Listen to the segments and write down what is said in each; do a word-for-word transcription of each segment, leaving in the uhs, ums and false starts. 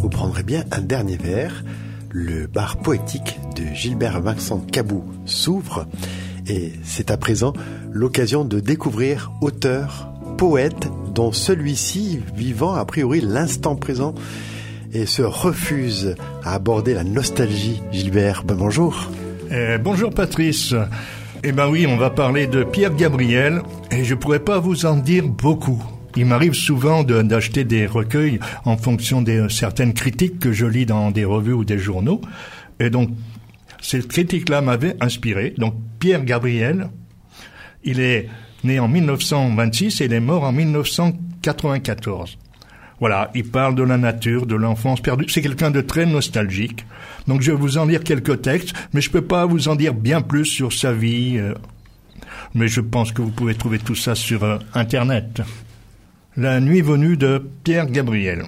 prendrez bien un dernier verre. Le bar poétique de Gilbert Vincent Cabou s'ouvre et c'est à présent l'occasion de découvrir auteur, poète, dont celui-ci, vivant a priori l'instant présent et se refuse à aborder la nostalgie. Gilbert, ben bonjour. Euh, bonjour Patrice. Eh ben oui, on va parler de Pierre Gabriel et je pourrais pas vous en dire beaucoup. Il m'arrive souvent de, d'acheter des recueils en fonction de certaines critiques que je lis dans des revues ou des journaux. Et donc, cette critique-là m'avait inspiré. Donc, Pierre Gabriel, il est né en dix-neuf cent vingt-six et il est mort en dix-neuf cent quatre-vingt-quatorze. Voilà, il parle de la nature, de l'enfance perdue. C'est quelqu'un de très nostalgique. Donc, je vais vous en lire quelques textes, mais je peux pas vous en dire bien plus sur sa vie. Euh, mais je pense que vous pouvez trouver tout ça sur euh, Internet. La nuit venue de Pierre Gabriel.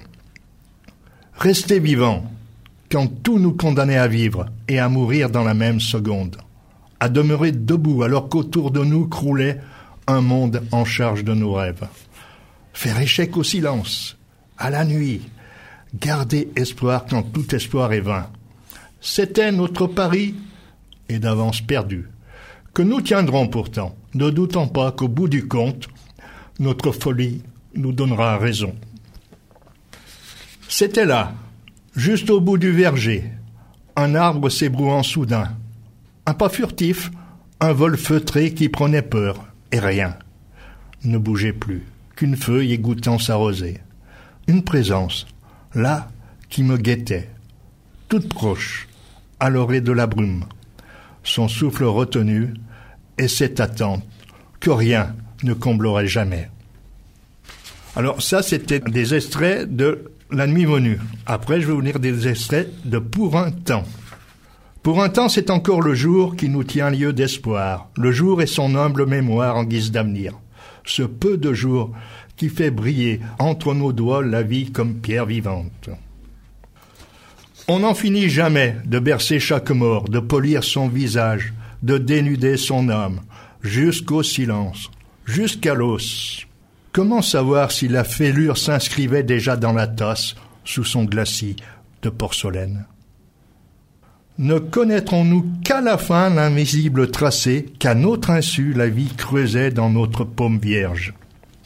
Rester vivant, quand tout nous condamnait à vivre et à mourir dans la même seconde. À demeurer debout alors qu'autour de nous croulait un monde en charge de nos rêves. Faire échec au silence, à la nuit, garder espoir quand tout espoir est vain. C'était notre pari et d'avance perdu, que nous tiendrons pourtant, ne doutant pas qu'au bout du compte, notre folie nous donnera raison. C'était là, juste au bout du verger, un arbre s'ébrouant soudain, un pas furtif, un vol feutré qui prenait peur, et rien ne bougeait plus, qu'une feuille égouttant sa rosée. Une présence, là, qui me guettait, toute proche, à l'orée de la brume, son souffle retenu, et cette attente que rien ne comblerait jamais. Alors ça, c'était des extraits de La nuit venue. Après, je vais vous lire des extraits de Pour un temps. Pour un temps, c'est encore le jour qui nous tient lieu d'espoir. Le jour est son humble mémoire en guise d'avenir. Ce peu de jour qui fait briller entre nos doigts la vie comme pierre vivante. On n'en finit jamais de bercer chaque mort, de polir son visage, de dénuder son âme, jusqu'au silence, jusqu'à l'os. Comment savoir si la fêlure s'inscrivait déjà dans la tasse, sous son glacis de porcelaine? Ne connaîtrons-nous qu'à la fin l'invisible tracé, qu'à notre insu la vie creusait dans notre paume vierge?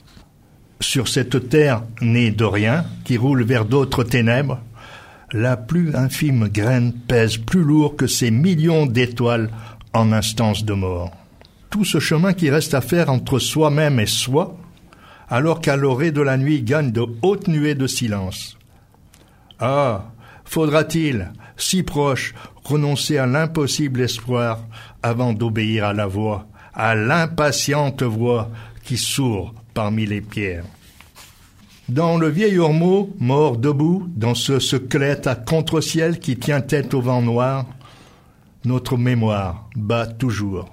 Sur cette terre née de rien, qui roule vers d'autres ténèbres, la plus infime graine pèse plus lourd que ces millions d'étoiles en instance de mort. Tout ce chemin qui reste à faire entre soi-même et soi, alors qu'à l'orée de la nuit gagnent de hautes nuées de silence. Ah, faudra-t-il, si proche, renoncer à l'impossible espoir avant d'obéir à la voix, à l'impatiente voix qui sourd parmi les pierres. Dans le vieil ormeau, mort debout, dans ce squelette à contre-ciel qui tient tête au vent noir, notre mémoire bat toujours.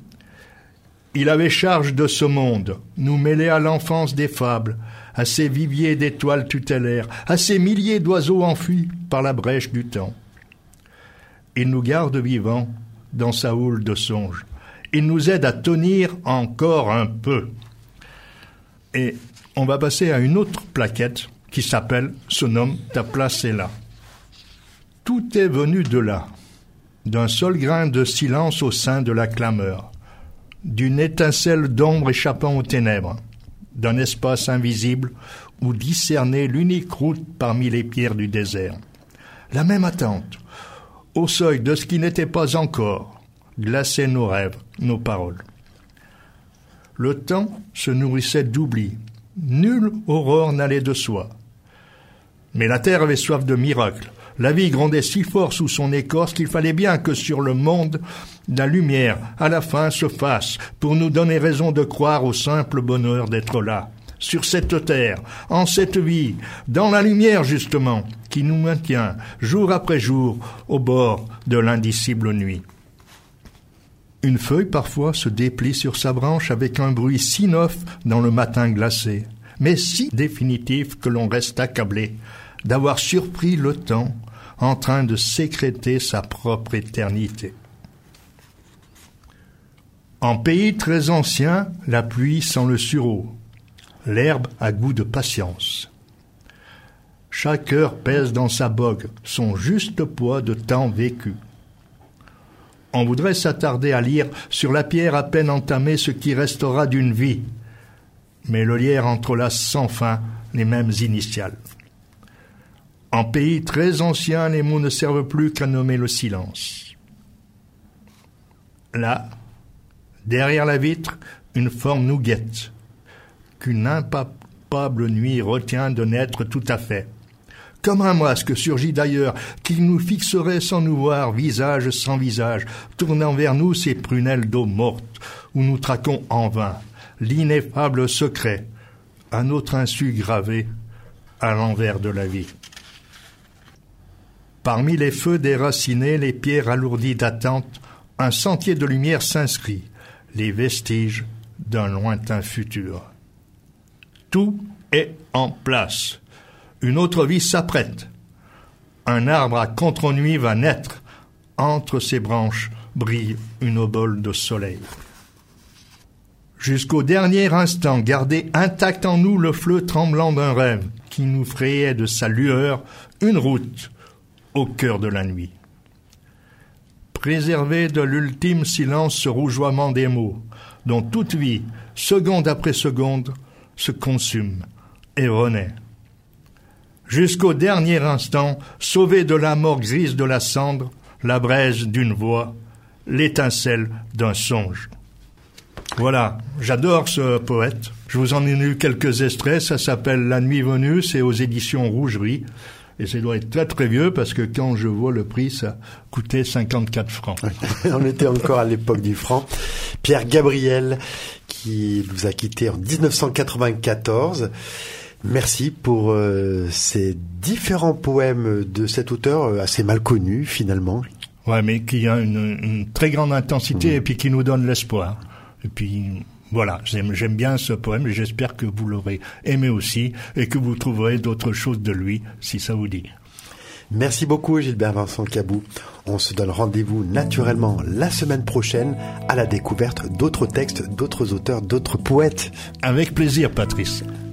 Il avait charge de ce monde, nous mêler à l'enfance des fables, à ces viviers d'étoiles tutélaires, à ces milliers d'oiseaux enfuis par la brèche du temps. Il nous garde vivants dans sa houle de songes. Il nous aide à tenir encore un peu. Et on va passer à une autre plaquette qui s'appelle, se nomme « Ta place est là ». Tout est venu de là, d'un seul grain de silence au sein de la clameur, d'une étincelle d'ombre échappant aux ténèbres, d'un espace invisible où discerner l'unique route parmi les pierres du désert. La même attente, au seuil de ce qui n'était pas encore, glaçait nos rêves, nos paroles. Le temps se nourrissait d'oubli, nulle aurore n'allait de soi. Mais la terre avait soif de miracles. La vie grondait si fort sous son écorce qu'il fallait bien que sur le monde, la lumière, à la fin, se fasse pour nous donner raison de croire au simple bonheur d'être là, sur cette terre, en cette vie, dans la lumière justement, qui nous maintient, jour après jour, au bord de l'indicible nuit. Une feuille parfois se déplie sur sa branche avec un bruit si neuf dans le matin glacé, mais si définitif que l'on reste accablé d'avoir surpris le temps en train de sécréter sa propre éternité. En pays très ancien, la pluie sent le sureau, l'herbe a goût de patience. Chaque heure pèse dans sa bogue son juste poids de temps vécu. On voudrait s'attarder à lire sur la pierre à peine entamée ce qui restera d'une vie. Mais le lierre entrelace sans fin les mêmes initiales. En pays très ancien, les mots ne servent plus qu'à nommer le silence. Là, derrière la vitre, une forme nous guette, qu'une impalpable nuit retient de naître tout à fait. Comme un masque surgit d'ailleurs, qui nous fixerait sans nous voir, visage sans visage, tournant vers nous ses prunelles d'eau morte, où nous traquons en vain l'ineffable secret, à notre insu gravé, à l'envers de la vie. Parmi les feux déracinés, les pierres alourdies d'attente, un sentier de lumière s'inscrit, les vestiges d'un lointain futur. Tout est en place. Une autre vie s'apprête. Un arbre à contre-nuit va naître. Entre ses branches brille une obole de soleil. Jusqu'au dernier instant, garder intact en nous le fleu tremblant d'un rêve qui nous frayait de sa lueur une route au cœur de la nuit. Préserver de l'ultime silence ce rougeoiement des mots, dont toute vie, seconde après seconde, se consume et renaît. Jusqu'au dernier instant, sauver de la mort grise de la cendre, la braise d'une voix, l'étincelle d'un songe. Voilà, j'adore ce poète. Je vous en ai lu quelques extraits, ça s'appelle La Nuit venue, c'est aux éditions Rougerie. Et ça doit être très très vieux parce que quand je vois le prix, ça coûtait cinquante-quatre francs. On était encore à l'époque du franc. Pierre Gabriel, qui nous a quittés en dix-neuf cent quatre-vingt-quatorze. Merci pour euh, ces différents poèmes de cet auteur euh, assez mal connu finalement. Ouais, mais qui a une, une très grande intensité mmh. et puis qui nous donne l'espoir. Et puis voilà, j'aime, j'aime bien ce poème et j'espère que vous l'aurez aimé aussi et que vous trouverez d'autres choses de lui si ça vous dit. Merci beaucoup Gilbert Vincent Cabou. On se donne rendez-vous naturellement la semaine prochaine à la découverte d'autres textes, d'autres auteurs, d'autres poètes. Avec plaisir Patrice.